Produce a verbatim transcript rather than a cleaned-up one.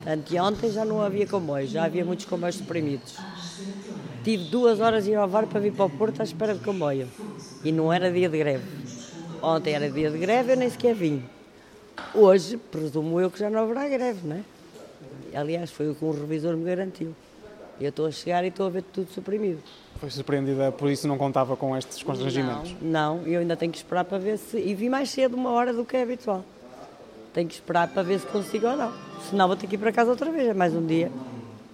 Anteontem já não havia comboios, já havia muitos comboios suprimidos. Tive duas horas de ir ao V A R para vir para o Porto à espera de comboio. E não era dia de greve. Ontem era dia de greve, eu nem sequer vim. Hoje, presumo eu que já não haverá greve, não é? Aliás, foi o que um revisor me garantiu. Eu estou a chegar e estou a ver tudo suprimido. Foi surpreendida, por isso não contava com estes constrangimentos? Não, não, eu ainda tenho que esperar para ver se... E vim mais cedo, uma hora do que é habitual. Tenho que esperar para ver se consigo ou não. Senão vou ter que ir para casa outra vez, é mais um dia.